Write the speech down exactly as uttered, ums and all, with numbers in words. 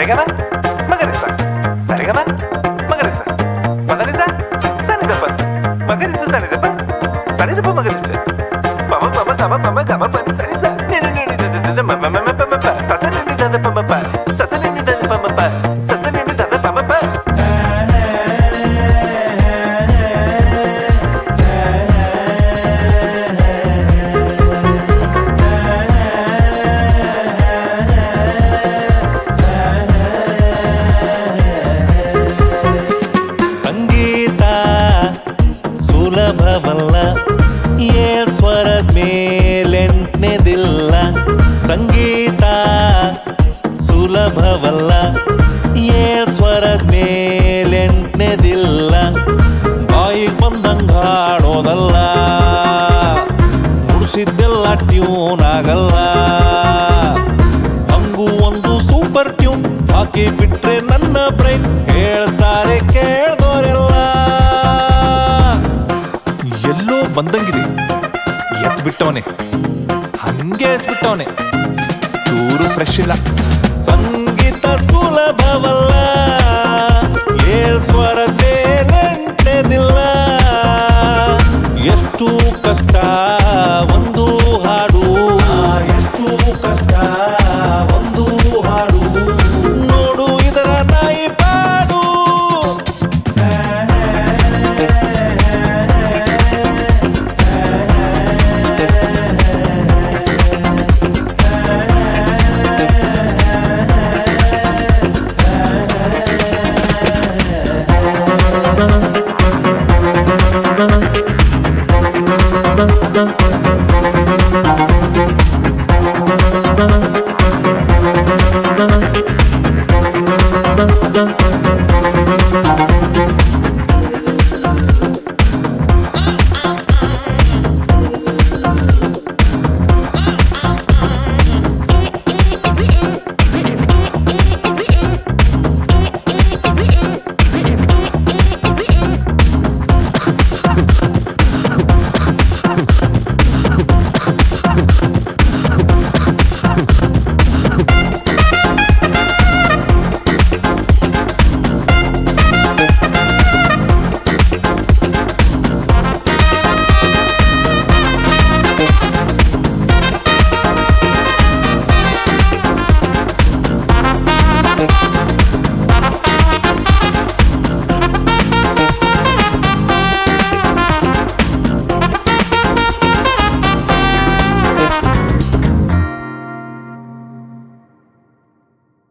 ಸರಿಗಮ ಮಗರಿಸ ಸರಿಗಮ ಮಗರಿಸ ಮದರಿಸ ಸನಿದಪ್ಪ ಮಗರಿಸ ಸನಿದಪ್ಪ ಸನಿದಪ್ಪ ಮಗರಿಸ ಪಮ ಪಮ ಗಮ ಪಮ ಗಮ ಪನಿ ಸರಿಸ ನಿನ ನಿನಿದ ಮಮ ಮಮ ಪಮ ಪ ಸಸ ನಿನಿದ ಪಮ ಪ ಸಸ ನಿನಿದ ಪಮ ಪ ಸಸ ನಿನಿದ ಪಮ ಪ ಸುಲಭವಲ್ಲ ಏ ಸ್ವರದ ಮೇಲೆಂಟನೇದಿಲ್ಲ ಸಂಗೀತ ಸುಲಭವಲ್ಲ ಏ ಸ್ವರದ ಮೇಲೆಂಟನೇದಿಲ್ಲ ಬಾಯಿಗೆ ಬಂದಂಗ ಹಾಡೋದಲ್ಲ ನುಡಿಸಿದ್ದೆಲ್ಲ ಟ್ಯೂನ್ ಆಗಲ್ಲ ಹಂಗೂ ಒಂದು ಸೂಪರ್ ಟ್ಯೂನ್ ಹಾಕಿ ಬಿಟ್ರೆ ನನ್ನ ಬ್ರೈನ್ ಹೇಳ್ತಾರೆ ಕೇಳ್ದೋರೆಲ್ಲ ಎಲ್ಲೋ ಬಂದಂಗಿದೆ ಎತ್ ಬಿಟ್ಟವನೆ ಹಂಗೆ ಎಸ್ಬಿಟ್ಟವನೆ ಚೂರು ಫ್ರೆಶ್ ಇಲ್ಲ ಸಂಗೀತ ಸುಲಭವಲ್ಲ